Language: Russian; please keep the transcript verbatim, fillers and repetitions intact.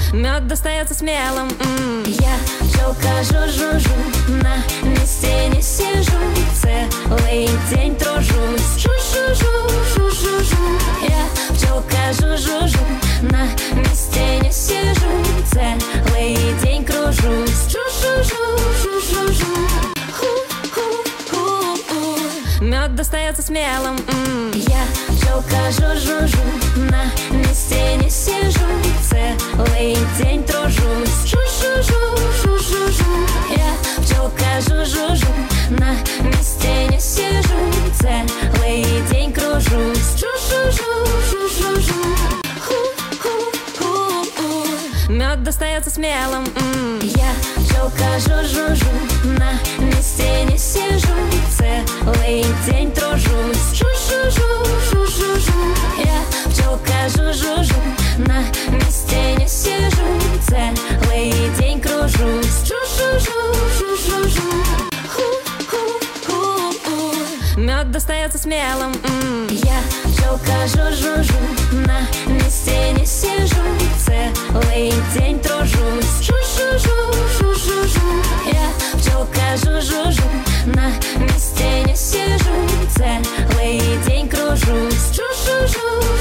Мед достается смелым. М-м. Я пчелка жу-жу-жу, на месте не сижу, целый день тружусь. Жу-жу-жу, жу-жу-жу. Я пчелка жу-жу-жу, на месте не сижу, целый день кружусь. Жу-жу-жу, жу-жу-жу. Ху-ху-ху-ху. Мед достается смелым. М-м. Я пчелка жу-жу-жу, на месте не сижу, целый день тружусь. Жу-жу-жу, жу-жу-жу. Я пчелка жу-жу-жу, на месте не сижу, целый день кружусь. Жу-жу-жу, жу-жу-жу. Ху-ху-ху-ху. Мед достается смелым. М-м. Я пчелка жу-жу-жу, на месте не сижу, целый день тружусь. Жу-жу-жу, жу-жу-жу. Я пчелка жу-жу-жу, на месте не сижу, целый день кружусь. Жу-жу-жу, жу-жу-жу. Ху-ху-ху-ху. Мед достается смелым. М-м. Я пчелка жу-жу-жу, на месте не сижу, целый день тружусь. Жу-жу-жу, жу-жу-жу. Я пчелка жу-жу-жу, на месте не сижу, целый день кружусь. Жу-жу-жу.